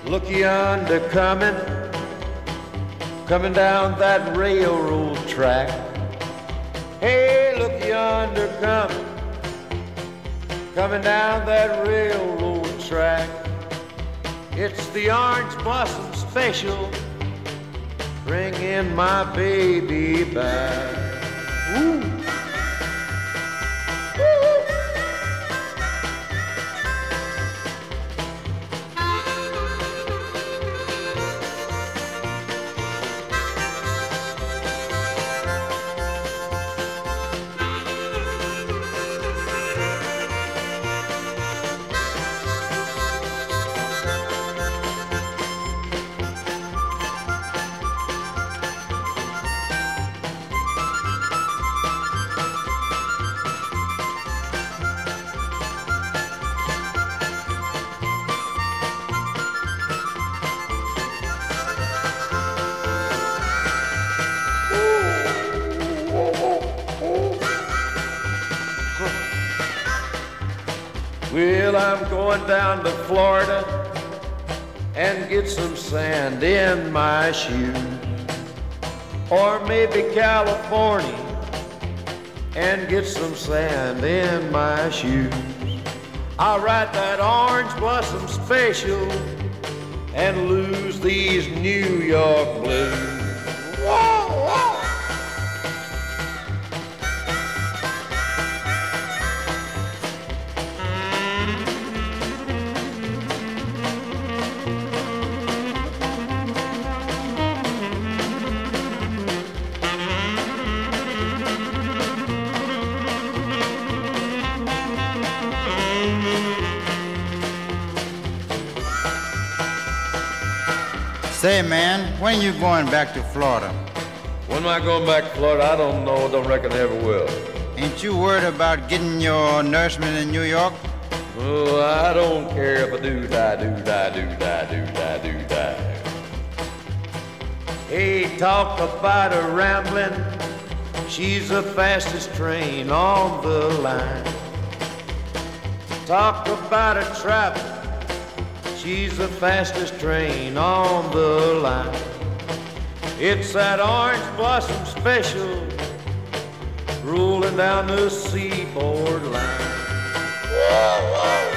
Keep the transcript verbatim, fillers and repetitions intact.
Look yonder coming, coming down that railroad track. Hey, look yonder coming, coming down that railroad track. It's the Orange Blossom Special, bringing my baby back. Ooh. Well, I'm going down to Florida and get some sand in my shoes. Or maybe California and get some sand in my shoes. I'll write that Orange Blossom Special and lose these New York blues. Whoa, whoa. Say, man, when you going back to Florida? When am I going back to Florida? I don't know. Don't reckon I ever will. Ain't you worried about getting your nourishment in New York? Oh, I don't care if I do die, do die, do die, do die, do die. Hey, talk about a rambling. She's the fastest train on the line. Talk about a travel. She's the fastest train on the line. It's that Orange Blossom Special rolling down the seaboard line. Whoa, whoa.